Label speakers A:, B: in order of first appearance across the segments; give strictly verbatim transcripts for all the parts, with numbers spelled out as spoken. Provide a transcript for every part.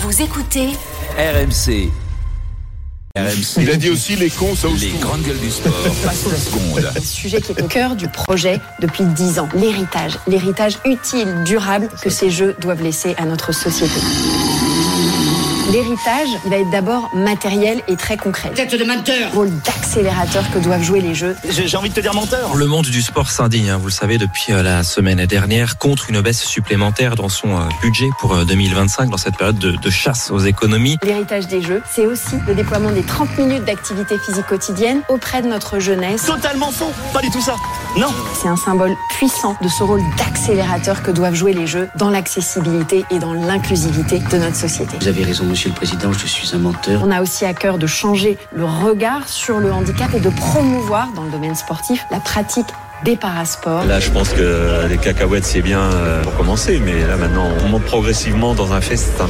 A: Vous écoutez
B: R M C. R M C.
C: Il a dit aussi les cons, ça aussi.
B: Les grandes gueules du sport passent la seconde.
D: Un sujet qui est au cœur du projet depuis dix ans. L'héritage. L'héritage utile, durable que ces Jeux doivent laisser à notre société. L'héritage, il va être d'abord matériel et très concret.
E: Tête de menteur.
D: Rôle d'accélérateur que doivent jouer les Jeux.
E: J'ai, j'ai envie de te dire menteur.
F: Le monde du sport s'indigne, hein, vous le savez, depuis euh, la semaine dernière, contre une baisse supplémentaire dans son euh, budget pour euh, deux mille vingt-cinq, dans cette période de, de chasse aux économies.
D: L'héritage des Jeux, c'est aussi le déploiement des trente minutes d'activité physique quotidienne auprès de notre jeunesse.
E: Totalement faux. Pas du tout ça. Non.
D: C'est un symbole puissant de ce rôle d'accélérateur que doivent jouer les Jeux dans l'accessibilité et dans l'inclusivité de notre société.
E: Vous avez raison, Monsieur le Président, je suis un menteur.
D: On a aussi à cœur de changer le regard sur le handicap et de promouvoir dans le domaine sportif la pratique des parasports.
G: Là, je pense que les cacahuètes, c'est bien pour commencer, mais là, maintenant, on monte progressivement dans un festin.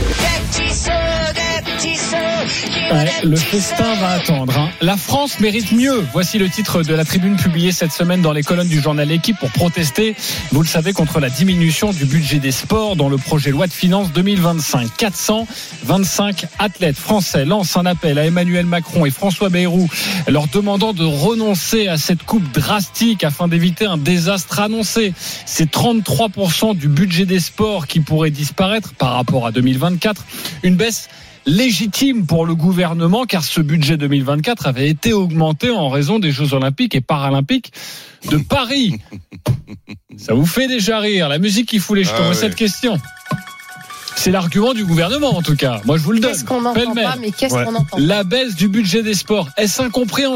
H: Ouais, le festin va attendre. Hein. La France mérite mieux. Voici le titre de la tribune publiée cette semaine dans les colonnes du journal L'Équipe pour protester, vous le savez, contre la diminution du budget des sports dans le projet loi de finances deux mille vingt-cinq. quatre cent vingt-cinq athlètes français lancent un appel à Emmanuel Macron et François Bayrou, leur demandant de renoncer à cette coupe drastique afin d'éviter un désastre annoncé. C'est trente-trois pour cent du budget des sports qui pourrait disparaître par rapport à deux mille vingt-quatre. Une baisse légitime pour le gouvernement, car ce budget deux mille vingt-quatre avait été augmenté en raison des Jeux Olympiques et Paralympiques de Paris. Ça vous fait déjà rire, la musique qui fout les jetons. Ah, ouais. Cette question, c'est l'argument du gouvernement en tout cas. Moi je vous le donne.
I: Qu'est-ce qu'on n'entend pas, mais qu'est-ce ouais. qu'on entend pas ?
H: La baisse du budget des sports, est-ce incompréhensible ?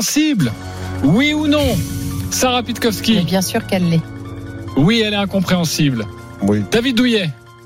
H: Oui ou non ? Sarah Pitkowski ?
I: Mais bien sûr qu'elle l'est.
H: Oui, elle est incompréhensible.
C: Oui.
H: David Douillet ?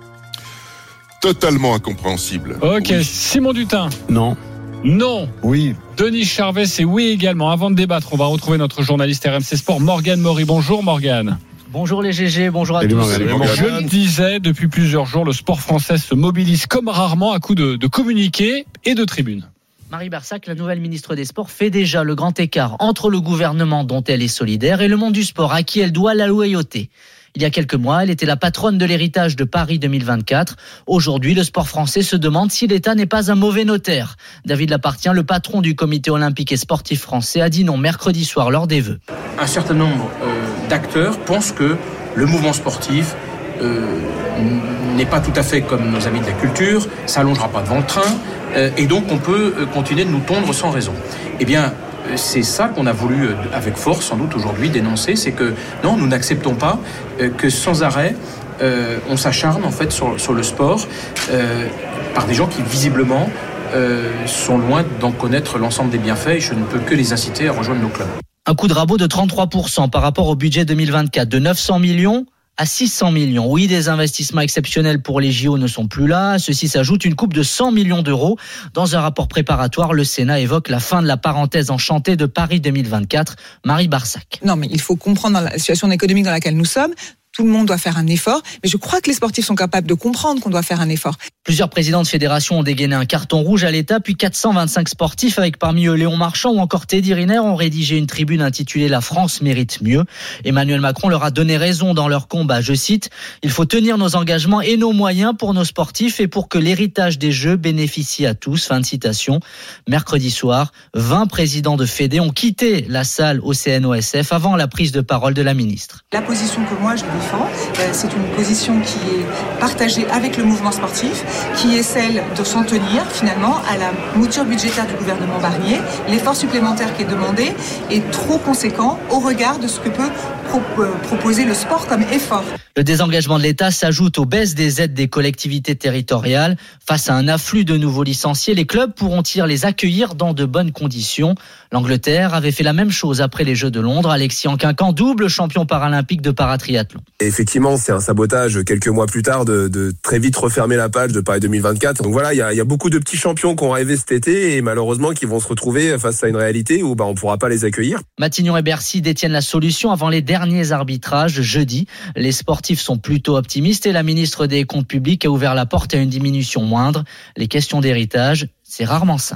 C: Totalement incompréhensible.
H: Ok,
C: oui.
H: Simon Dutin.
J: Non.
H: Non.
J: Oui.
H: Denis Charvet, c'est oui également. Avant de débattre, on va retrouver notre journaliste R M C Sport, Morgane Maury. Bonjour Morgane.
K: Bonjour les G G, bonjour à
J: Salut
K: tous.
J: Morgane.
H: Je le disais, depuis plusieurs jours, le sport français se mobilise comme rarement à coups de, de communiqués et de tribunes.
K: Marie Barsac, la nouvelle ministre des Sports, fait déjà le grand écart entre le gouvernement dont elle est solidaire et le monde du sport à qui elle doit la loyauté. Il y a quelques mois, elle était la patronne de l'héritage de Paris deux mille vingt-quatre. Aujourd'hui, le sport français se demande si l'État n'est pas un mauvais notaire. David Lapartien, le patron du comité olympique et sportif français, a dit non mercredi soir lors des vœux.
L: Un certain nombre euh, d'acteurs pensent que le mouvement sportif euh, n'est pas tout à fait comme nos amis de la culture, s'allongera pas devant le train, euh, et donc on peut euh, continuer de nous tondre sans raison. Eh bien, c'est ça qu'on a voulu, avec force sans doute aujourd'hui, dénoncer, c'est que non, nous n'acceptons pas que sans arrêt euh, on s'acharne en fait sur, sur le sport euh, par des gens qui visiblement euh, sont loin d'en connaître l'ensemble des bienfaits, et je ne peux que les inciter à rejoindre nos clubs.
K: Un coup de rabot de trente-trois pour cent par rapport au budget deux mille vingt-quatre, de neuf cents millions à six cents millions. Oui, des investissements exceptionnels pour les J O ne sont plus là. À ceci s'ajoute une coupe de cent millions d'euros. Dans un rapport préparatoire, le Sénat évoque la fin de la parenthèse enchantée de Paris deux mille vingt-quatre. Marie Barsac.
M: Non, mais il faut comprendre dans la situation économique dans laquelle nous sommes. Tout le monde doit faire un effort, mais je crois que les sportifs sont capables de comprendre qu'on doit faire un effort.
K: Plusieurs présidents de fédérations ont dégainé un carton rouge à l'État, puis quatre cent vingt-cinq sportifs, avec parmi eux Léon Marchand ou encore Teddy Riner, ont rédigé une tribune intitulée « La France mérite mieux ». Emmanuel Macron leur a donné raison dans leur combat. Je cite « Il faut tenir nos engagements et nos moyens pour nos sportifs et pour que l'héritage des Jeux bénéficie à tous ». Fin de citation. Mercredi soir, vingt présidents de fédé ont quitté la salle au C N O S F avant la prise de parole de la ministre.
M: La position que moi je défends, c'est une position qui est partagée avec le mouvement sportif, qui est celle de s'en tenir finalement à la mouture budgétaire du gouvernement Barnier. L'effort supplémentaire qui est demandé est trop conséquent au regard de ce que peut pro- proposer le sport comme effort.
K: Le désengagement de l'État s'ajoute aux baisses des aides des collectivités territoriales. Face à un afflux de nouveaux licenciés, les clubs pourront-ils les accueillir dans de bonnes conditions ? L'Angleterre avait fait la même chose après les Jeux de Londres. Alexis Anquincan, double champion paralympique de paratriathlon.
N: Effectivement, c'est un sabotage quelques mois plus tard de, de très vite refermer la page de Paris deux mille vingt-quatre. Donc voilà, il y a, y a beaucoup de petits champions qui ont rêvé cet été et malheureusement qui vont se retrouver face à une réalité où bah, on ne pourra pas les accueillir.
K: Matignon et Bercy détiennent la solution avant les derniers arbitrages jeudi. Les sportifs sont plutôt optimistes et la ministre des Comptes publics a ouvert la porte à une diminution moindre. Les questions d'héritage, c'est rarement simple.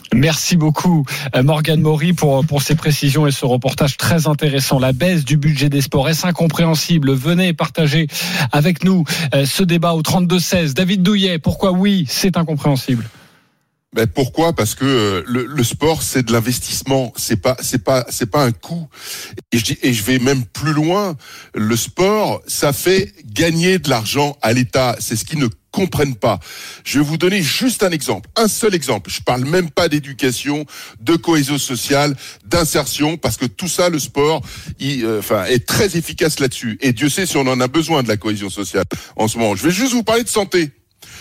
H: Merci beaucoup Morgane Maury pour, pour ces précisions et ce reportage très intéressant. La baisse du budget des sports, est-ce incompréhensible? Venez partager avec nous ce débat au trente-deux seize. David Douillet, pourquoi oui, c'est incompréhensible?
C: Ben pourquoi? Parce que le, le sport, c'est de l'investissement, c'est pas, c'est pas, c'est pas un coût. Et je dis, et je vais même plus loin. Le sport, ça fait gagner de l'argent à l'État. C'est ce qu'ils ne comprennent pas. Je vais vous donner juste un exemple, un seul exemple. Je parle même pas d'éducation, de cohésion sociale, d'insertion, parce que tout ça, le sport, il, euh, enfin, est très efficace là-dessus. Et Dieu sait si on en a besoin de la cohésion sociale en ce moment. Je vais juste vous parler de santé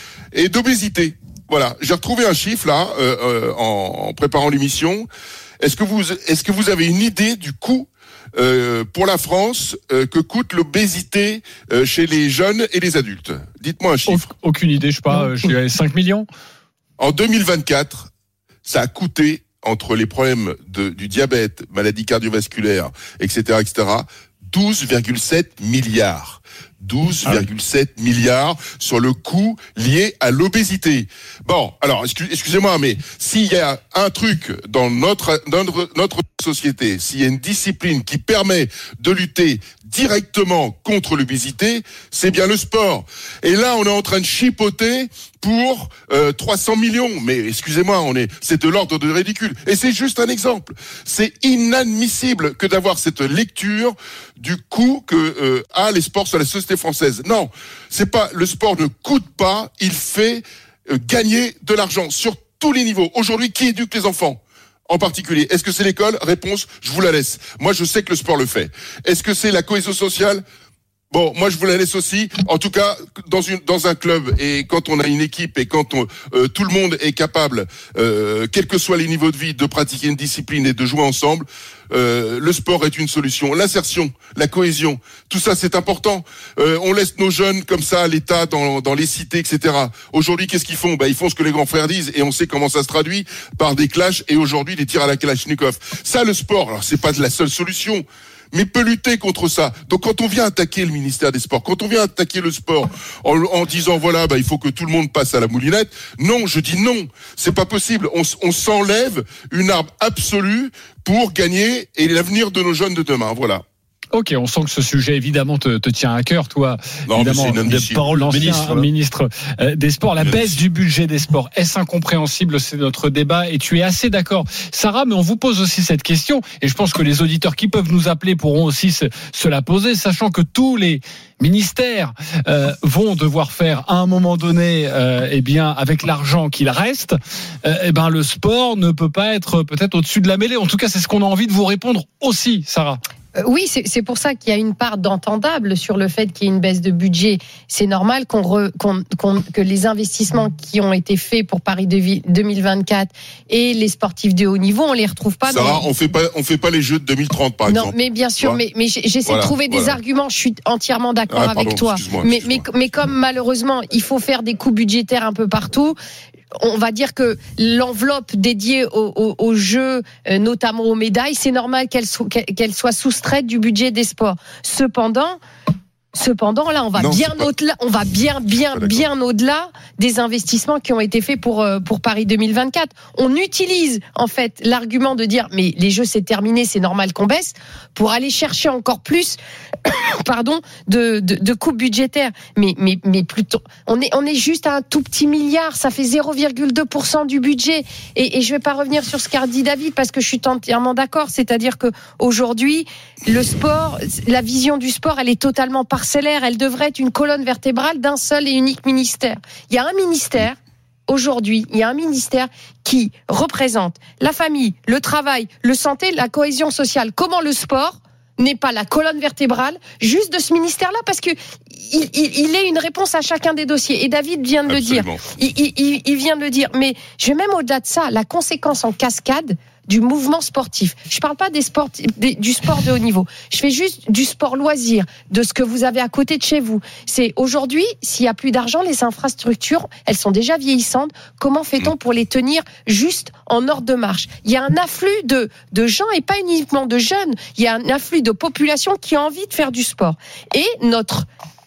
C: et d'obésité. Voilà, j'ai retrouvé un chiffre là euh, euh, en, en préparant l'émission. Est-ce que vous est-ce que vous avez une idée du coût euh, pour la France euh, que coûte l'obésité euh, chez les jeunes et les adultes? Dites-moi un chiffre.
H: Aucune idée, je sais pas, je dirais cinq millions.
C: En deux mille vingt-quatre, ça a coûté, entre les problèmes de, du diabète, maladies cardiovasculaires, et cetera, et cetera, douze virgule sept milliards. douze virgule sept milliards sur le coût lié à l'obésité. Bon, alors, excusez-moi, mais s'il y a un truc dans notre, notre, notre société, s'il y a une discipline qui permet de lutter directement contre l'obésité, c'est bien le sport. Et là, on est en train de chipoter pour euh, trois cents millions. Mais excusez-moi, on est, c'est de l'ordre de ridicule. Et c'est juste un exemple. C'est inadmissible que d'avoir cette lecture du coût que euh, a les sports sur la société française. Non, c'est pas, le sport ne coûte pas, il fait euh, gagner de l'argent sur tous les niveaux. Aujourd'hui, qui éduque les enfants en particulier? Est-ce que c'est l'école? Réponse, je vous la laisse. Moi, je sais que le sport le fait. Est-ce que c'est la cohésion sociale? Bon, moi je vous la laisse aussi. En tout cas, dans une dans un club, et quand on a une équipe et quand on, euh, tout le monde est capable, euh, quels que soient les niveaux de vie, de pratiquer une discipline et de jouer ensemble, euh, le sport est une solution. L'insertion, la cohésion, tout ça c'est important. Euh, on laisse nos jeunes comme ça à l'État, dans dans les cités, et cetera. Aujourd'hui, qu'est-ce qu'ils font? Bah, ils font ce que les grands frères disent, et on sait comment ça se traduit par des clashs et aujourd'hui des tirs à la Kalachnikov. Ça, le sport, alors c'est pas la seule solution, mais peut lutter contre ça. Donc quand on vient attaquer le ministère des Sports, quand on vient attaquer le sport en, en disant voilà, bah il faut que tout le monde passe à la moulinette, non, je dis non, c'est pas possible. On, on s'enlève une arme absolue pour gagner et l'avenir de nos jeunes de demain. Voilà.
H: Ok, on sent que ce sujet évidemment te, te tient à cœur, toi.
C: Non,
H: évidemment,
C: de
H: parole l'ancien ministre, ministre euh, des Sports. La baisse du budget des sports, est-ce incompréhensible? C'est notre débat et tu es assez d'accord, Sarah. Mais on vous pose aussi cette question et je pense que les auditeurs qui peuvent nous appeler pourront aussi se, se la poser, sachant que tous les ministères euh, vont devoir faire à un moment donné, euh, eh bien, avec l'argent qu'il reste, euh, eh ben le sport ne peut pas être peut-être au-dessus de la mêlée. En tout cas, c'est ce qu'on a envie de vous répondre aussi, Sarah.
I: Oui, c'est, c'est pour ça qu'il y a une part d'entendable sur le fait qu'il y ait une baisse de budget. C'est normal qu'on, re, qu'on, qu'on que les investissements qui ont été faits pour Paris deux mille vingt-quatre et les sportifs de haut niveau, on les retrouve pas.
C: Sarah,
I: mais...
C: on fait pas, on fait pas les Jeux de deux mille trente par
I: non,
C: exemple.
I: Non, mais bien sûr, mais, mais j'essaie
C: voilà,
I: de trouver des
C: voilà.
I: arguments. Je suis entièrement d'accord
C: ah, pardon,
I: avec toi.
C: Excuse-moi,
I: mais,
C: excuse-moi.
I: mais, mais comme malheureusement, il faut faire des coupes budgétaires un peu partout. On va dire que l'enveloppe dédiée aux, aux, aux Jeux, notamment aux médailles, c'est normal qu'elle soit, qu'elle soit soustraite du budget des sports. Cependant, cependant, là, on va non, bien au-delà, on va bien, bien, ah, bien au-delà des investissements qui ont été faits pour pour Paris deux mille vingt-quatre. On utilise en fait l'argument de dire mais les Jeux c'est terminé, c'est normal qu'on baisse, pour aller chercher encore plus, pardon, de de, de coupes budgétaires. Mais mais mais plutôt, on est on est juste à un tout petit milliard, ça fait zéro virgule deux pour cent du budget. Et, et je vais pas revenir sur ce qu'a dit David parce que je suis entièrement d'accord. C'est-à-dire que aujourd'hui, le sport, la vision du sport, elle est totalement parcellaire. Elle devrait être une colonne vertébrale d'un seul et unique ministère. Il y a un ministère. Aujourd'hui, il y a un ministère qui représente la famille, le travail, le santé, la cohésion sociale. Comment le sport n'est pas la colonne vertébrale juste de ce ministère-là, parce que il, il, il est une réponse à chacun des dossiers. Et David vient de Absolument. le dire. Il, il, il vient de le dire. Mais je vais même au-delà de ça, la conséquence en cascade du mouvement sportif. Je parle pas des sports, des, du sport de haut niveau. Je fais juste du sport loisir, de ce que vous avez à côté de chez vous. C'est aujourd'hui, s'il y a plus d'argent, les infrastructures, elles sont déjà vieillissantes. Comment fait-on pour les tenir juste en ordre de marche? Il y a un afflux de, de gens et pas uniquement de jeunes. Il y a un afflux de population qui a envie de faire du sport. Et notre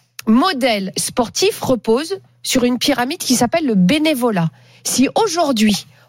I: modèle sportif repose sur une pyramide qui s'appelle le bénévolat. Si aujourd'hui,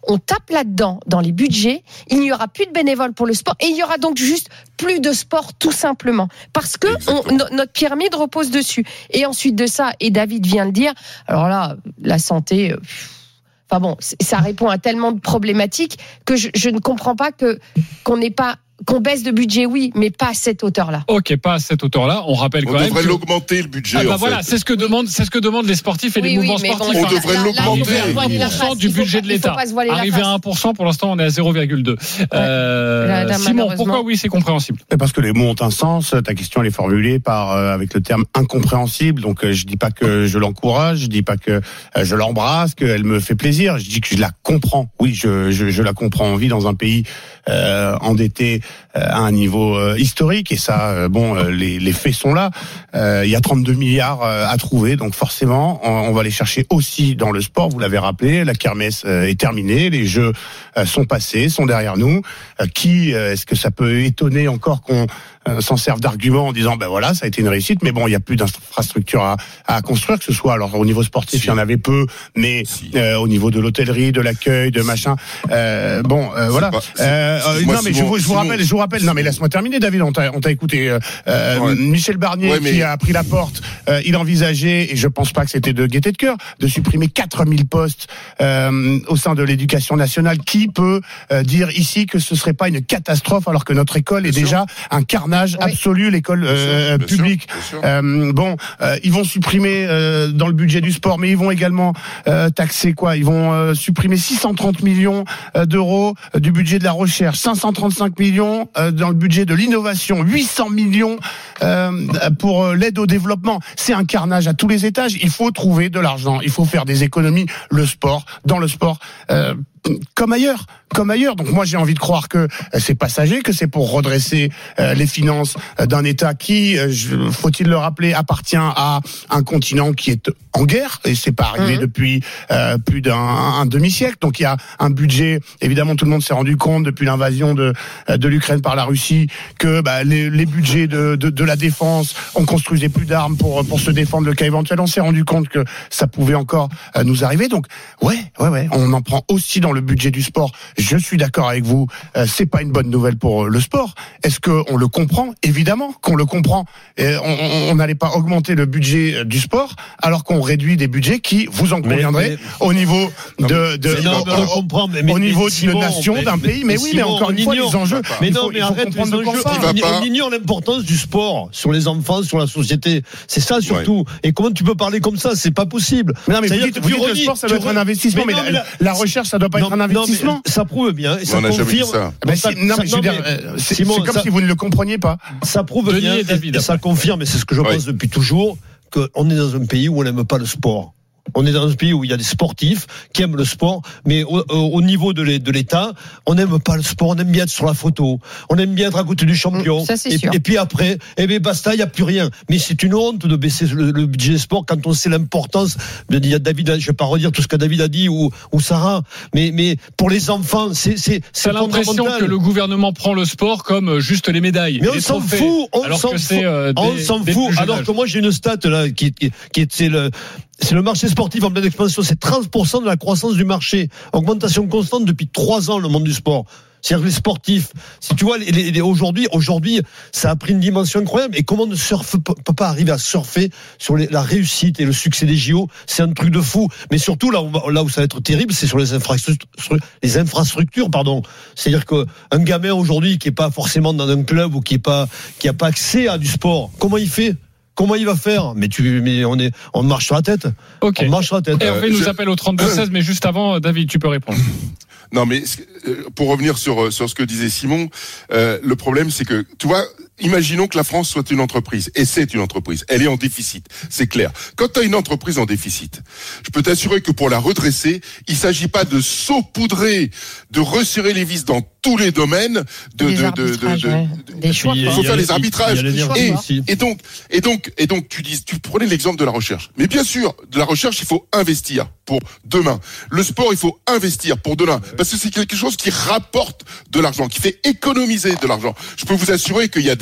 I: on tape là-dedans dans les budgets, il n'y aura plus de bénévoles pour le sport et il y aura donc juste plus de sport tout simplement parce que on, no, notre pyramide repose dessus. Et ensuite de ça, et David vient le dire, alors là, la santé... Enfin bon, ça répond à tellement de problématiques que je, je ne comprends pas que qu'on n'ait pas qu'on baisse de budget, oui, mais pas à cette hauteur-là.
H: Ok, pas à cette hauteur-là. On rappelle quand
C: on
H: même.
C: On devrait
H: que...
C: l'augmenter le budget.
H: Ah bah
C: en
H: voilà,
C: fait.
H: c'est ce que demandent, c'est ce que demandent les sportifs et
I: oui,
H: les
I: oui,
H: mouvements sportifs.
C: Bon, on devrait
I: là,
C: l'augmenter.
H: Arriver à un pour cent du budget de l'État. Arriver à un pour cent, pour l'instant, on est à zéro virgule deux. Ouais. Euh, là, là, Simon, pourquoi oui, c'est compréhensible?
A: Parce que les mots ont un sens. Ta question, elle est formulée par euh, avec le terme incompréhensible. Donc, euh, je dis pas que je l'encourage, je dis pas que euh, je l'embrasse, qu'elle me fait plaisir. Je dis que je la comprends. Oui, je, je, je la comprends. On vit dans un pays euh, endetté euh, à un niveau euh, historique. Et ça, euh, bon, euh, les, les faits sont là. Euh, il y a trente-deux milliards euh, à trouver, donc forcément, on, on va les chercher aussi dans le sport. Vous l'avez rappelé, la kermesse euh, est terminée, les jeux euh, sont passés, sont derrière nous. Euh, qui euh, est-ce que ça peut étonner encore qu'on euh, s'en serve d'argument en disant ben voilà, ça a été une réussite, mais bon, il y a plus d'infrastructures à, à construire, que ce soit alors au niveau sportif, si. Il y en avait peu, mais si. euh, au niveau de l'hôtellerie, de l'accueil, de machin. Euh, bon, euh, voilà.
C: Pas,
A: euh, euh, non, mais Simon, je, je vous rappelle, je vous rappelle. Non, mais laisse-moi terminer, David. On t'a, on t'a écouté. Euh, ouais. Michel Barnier, ouais, mais... qui a pris la porte, euh, il envisageait, et je pense pas que c'était de gaieté de cœur, de supprimer quatre mille postes euh, au sein de l'éducation nationale. Qui peut euh, dire ici que ce serait pas une catastrophe alors que notre école bien est sûr. Déjà un carnage oui. absolu, l'école euh, bien publique. Sûr, bien sûr. Euh, bon, euh, ils vont supprimer euh, dans le budget du sport, mais ils vont également euh, taxer quoi? Ils vont euh, supprimer six cent trente millions euh, d'euros euh, du budget de la recherche, cinq cent trente-cinq millions euh, dans le budget de l'innovation, huit cents millions euh, pour euh, l'aide au développement. C'est un carnage à tous les étages. Il faut trouver de l'argent, il faut faire des économies. Le sport, dans le sport, euh, comme ailleurs, comme ailleurs. Donc moi j'ai envie de croire que c'est passager, que c'est pour redresser euh, les finances d'un État qui, euh, faut-il le rappeler, appartient à un continent qui est en guerre, et c'est pas arrivé mmh. depuis euh, plus d'un un demi-siècle. Donc il y a un budget, évidemment tout le monde s'est rendu compte depuis l'invasion de de l'Ukraine par la Russie que bah, les, les budgets de, de de la défense, on construisait plus d'armes pour pour se défendre le cas éventuel. On s'est rendu compte que ça pouvait encore euh, nous arriver. Donc ouais, ouais, ouais, on en prend aussi dans le budget du sport. Je suis d'accord avec vous, euh, c'est pas une bonne nouvelle pour le sport. Est-ce que on le comprend? Évidemment qu'on le comprend. Et on n'allait pas augmenter le budget du sport alors qu'on réduit des budgets qui, vous en conviendrez, mais, mais, au niveau de, de
J: non, mais on comprend, mais, mais,
A: au niveau d'une
J: Simon,
A: nation,
J: mais,
A: d'un pays. Mais, mais oui, Simon, mais encore une fois, les enjeux.
J: Mais non, mais arrête les enjeux. On, on ignore l'importance du sport sur les enfants, sur la société. C'est ça surtout. Ouais. Et comment tu peux parler comme ça? C'est pas possible.
A: Mais non, mais vous dites, vous dites que le sport, ça doit être un investissement, mais la recherche, ça doit pas être un investissement.
J: Ça prouve bien, et ça
C: on
J: confirme.
C: Ça.
A: Ben si, non, mais je veux dire, c'est, Simon, c'est comme ça, si vous ne le compreniez pas.
J: Ça prouve bien, et, David, et ça confirme, et c'est ce que je oui. pense depuis toujours, qu'on est dans un pays où on n'aime pas le sport. On est dans un pays où il y a des sportifs qui aiment le sport, mais au, au niveau de l'État, on n'aime pas le sport, on aime bien être sur la photo, on aime bien être à côté du champion.
I: Ça, c'est
J: et,
I: sûr.
J: et puis après, eh bien basta, il n'y a plus rien. Mais c'est une honte de baisser le, le budget sport quand on sait l'importance. Il y a David, je ne vais pas redire tout ce que David a dit ou, ou Sarah, mais, mais pour les enfants, c'est c'est
H: c'est l'impression que le gouvernement prend le sport comme juste les médailles.
J: Mais on s'en fout, on
H: alors
J: s'en
H: que
J: fout.
H: C'est, euh, des,
J: on s'en fout. Alors que moi j'ai une stat là qui, qui, qui est c'est le C'est le marché sportif en pleine expansion, c'est trente pour cent de la croissance du marché. Augmentation constante depuis trois ans, le monde du sport. C'est-à-dire les sportifs. Si tu vois, les, les, aujourd'hui, aujourd'hui, ça a pris une dimension incroyable. Et comment ne surfe, peut pas arriver à surfer sur les, la réussite et le succès des J O? C'est un truc de fou. Mais surtout, là où, là où ça va être terrible, c'est sur les infrastructures, les infrastructures, pardon. C'est-à-dire qu'un gamin aujourd'hui qui est pas forcément dans un club ou qui est pas, qui a pas accès à du sport, comment il fait? Comment il va faire? Mais tu, mais on est, on marche sur la tête.
H: Ok.
J: On marche sur la tête.
H: Hervé euh, nous je... appelle au trente-deux seize, mais juste avant, David, tu peux répondre.
C: Non, mais pour revenir sur sur ce que disait Simon, euh, le problème c'est que, tu vois, imaginons que la France soit une entreprise, et c'est une entreprise, elle est en déficit, c'est clair. Quand tu as une entreprise en déficit, je peux t'assurer que pour la redresser, il s'agit pas de saupoudrer, de resserrer les vis dans tous les domaines, de de de, de, de,
I: ouais.
C: de
I: des choix.
C: il faut faire les arbitrages. Et,
J: et,
C: et donc et donc et donc tu dis, tu prenais l'exemple de la recherche. Mais bien sûr, de la recherche, il faut investir pour demain. Le sport, il faut investir pour demain, parce que c'est quelque chose qui rapporte de l'argent, qui fait économiser de l'argent. Je peux vous assurer qu'il y a des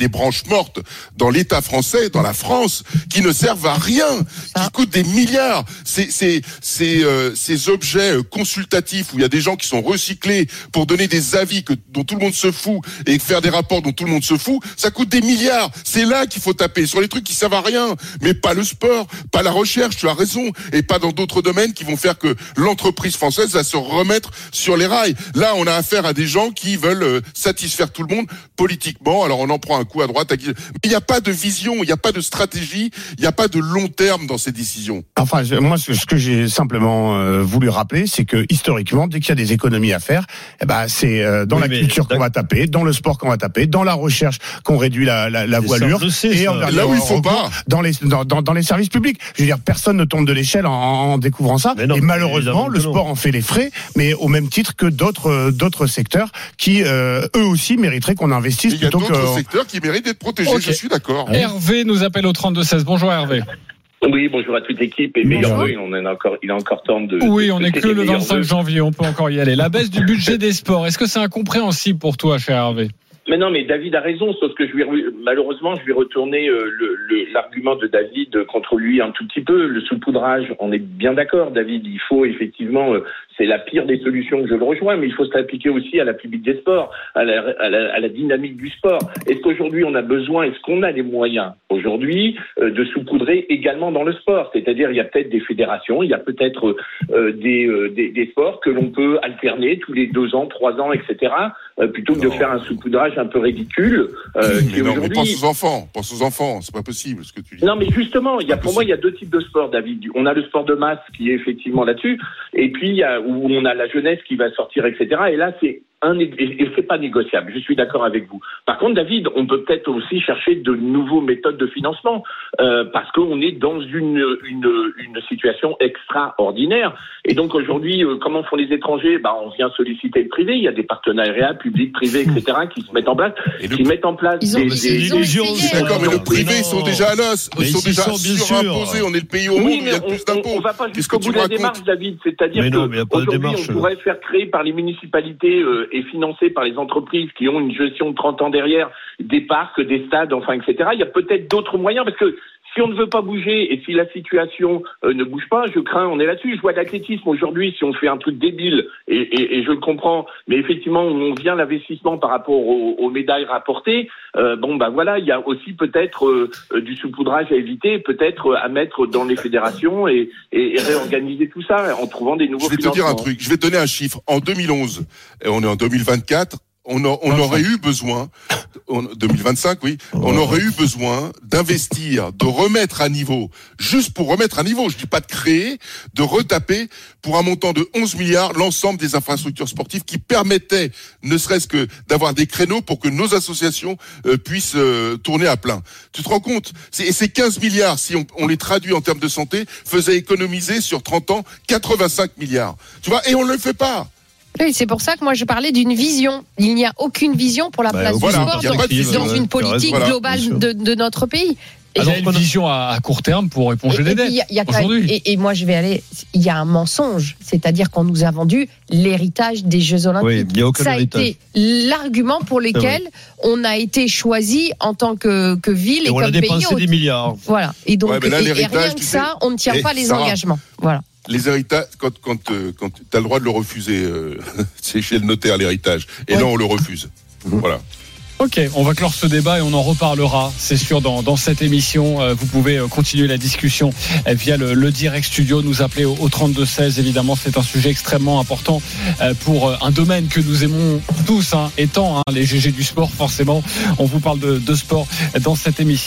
C: des branches mortes dans l'État français, dans la France, qui ne servent à rien, qui coûtent des milliards. C'est, c'est, c'est, euh, ces objets consultatifs où il y a des gens qui sont recyclés pour donner des avis que, dont tout le monde se fout et faire des rapports dont tout le monde se fout, ça coûte des milliards. C'est là qu'il faut taper, sur les trucs qui servent à rien, mais pas le sport, pas la recherche, tu as raison, et pas dans d'autres domaines qui vont faire que l'entreprise française va se remettre sur les rails. Là, on a affaire à des gens qui veulent euh, satisfaire tout le monde politiquement, alors on en prend un coup à droite, à... mais il n'y a pas de vision, il n'y a pas de stratégie, il n'y a pas de long terme dans ces décisions.
A: Enfin, je, moi, ce, ce que j'ai simplement euh, voulu rappeler, c'est que historiquement, dès qu'il y a des économies à faire, eh ben, c'est euh, dans oui, la culture qu'on va taper, dans le sport qu'on va taper, dans la recherche qu'on réduit la, la, la voilure,
C: sais, et en là où il faut pas,
A: dans les dans, dans, dans les services publics. Je veux dire, personne ne tombe de l'échelle en, en découvrant ça. Non, et malheureusement, le sport en fait les frais, mais au même titre que d'autres d'autres secteurs qui euh, eux aussi mériteraient qu'on investisse.
C: Il y a
A: d'autres
C: que... secteurs qui méritent d'être protégés. Okay. Je suis d'accord.
H: Hervé nous appelle au trente-deux seize. Bonjour Hervé.
O: Oui, bonjour à toute l'équipe. Et meilleur vœu, on en a encore, il a encore temps de.
H: Oui,
O: de,
H: on
O: de
H: n'est que le vingt-cinq janvier, on peut encore y aller. La baisse du budget des sports, est-ce que c'est incompréhensible pour toi, cher Hervé?
O: Mais non, mais David a raison, sauf que je vais, malheureusement, je vais retourner euh, le, le, l'argument de David contre lui un tout petit peu. Le saupoudrage, on est bien d'accord, David. Il faut effectivement, euh, c'est la pire des solutions que je le rejoins, mais il faut s'appliquer aussi à la publique des sports, à la, à la, à la dynamique du sport. Est-ce qu'aujourd'hui on a besoin, est-ce qu'on a les moyens aujourd'hui euh, de saupoudrer également dans le sport? C'est-à-dire, il y a peut-être des fédérations, il y a peut-être euh, des, euh, des, des sports que l'on peut alterner tous les deux ans, trois ans, et cetera. Euh, plutôt que non. de faire un saupoudrage un peu ridicule.
C: Euh, mais non, mais pense aux enfants, pense aux enfants, c'est pas possible ce que tu dis.
O: Non, mais justement, il y a pour moi il y a deux types de sports, David. On a le sport de masse qui est effectivement là-dessus, et puis il y a où on a la jeunesse qui va sortir, et cetera. Et là, c'est un et c'est pas négociable. Je suis d'accord avec vous. Par contre, David, on peut peut-être aussi chercher de nouveaux méthodes de financement euh, parce qu'on est dans une une une situation extraordinaire. Et donc aujourd'hui, euh, comment font les étrangers? Bah, on vient solliciter le privé. Il y a des partenariats publics, privés, et cetera, qui se mettent en place, et qui le... mettent en place
C: ils
O: des.
C: Ont,
O: des, des,
C: des ils d'accord, mais le privé, ils sont déjà à l'os. Ils sont déjà surimposés. On est le pays au monde où il y a plus d'impôts.
O: On va pas jusqu'au bout de la démarche, David. C'est-à-dire qu'aujourd'hui, on pourrait faire créer par les municipalités euh, et financé par les entreprises qui ont une gestion de trente ans derrière, des parcs, des stades, enfin, et cetera. Il y a peut-être d'autres moyens, parce que si on ne veut pas bouger et si la situation euh, ne bouge pas, je crains, on est là-dessus. Je vois l'athlétisme aujourd'hui, si on fait un truc débile, et, et, et je le comprends, mais effectivement, on vient l'investissement par rapport aux, aux médailles rapportées. Euh, bon, bah voilà, il y a aussi peut-être euh, du saupoudrage à éviter, peut-être à mettre dans les fédérations et, et, et réorganiser tout ça en trouvant des nouveaux financements.
C: Je vais te dire un truc, je vais te donner un chiffre. En deux mille onze, et on est en deux mille vingt-quatre, On, a, on aurait eu besoin, on, deux mille vingt-cinq, oui, on aurait eu besoin d'investir, de remettre à niveau, juste pour remettre à niveau, je dis pas de créer, de retaper pour un montant de onze milliards l'ensemble des infrastructures sportives qui permettaient, ne serait-ce que d'avoir des créneaux pour que nos associations euh, puissent euh, tourner à plein. Tu te rends compte? C'est, et ces quinze milliards, si on, on les traduit en termes de santé, faisaient économiser sur trente ans quatre-vingt-cinq milliards. Tu vois, et on ne le fait pas.
I: Oui, c'est pour ça que moi je parlais d'une vision. Il n'y a aucune vision pour la place bah, voilà, du sport dans, dans une politique voilà, globale de, de notre pays.
H: Il y a une vision à, à court terme pour éponger les dettes.
I: Y a, y a aujourd'hui. Et, et moi je vais aller. Il y a un mensonge, c'est-à-dire qu'on nous a vendu l'héritage des Jeux Olympiques.
J: Oui, il y a aucun
I: Ça a
J: héritage.
I: été l'argument pour lequel on a été choisi en tant que, que ville et, et
J: on
I: comme
J: a
I: pays.
J: dépensé des milliards.
I: Voilà. Et donc
C: ouais, là,
I: et, et rien que
C: tu sais,
I: ça, on ne tient pas les
C: Sarah,
I: engagements. Voilà.
C: Les héritages, quand, quand, euh, quand tu as le droit de le refuser, euh, c'est chez le notaire l'héritage. Et ouais. là, on le refuse. Mmh. Voilà.
H: Ok, on va clore ce débat et on en reparlera, c'est sûr, dans, dans cette émission. Euh, vous pouvez euh, continuer la discussion euh, via le, le direct studio, nous appeler au, au trente-deux seize. Évidemment, c'est un sujet extrêmement important euh, pour euh, un domaine que nous aimons tous, hein, étant hein, les G G du sport, forcément. On vous parle de, de sport dans cette émission.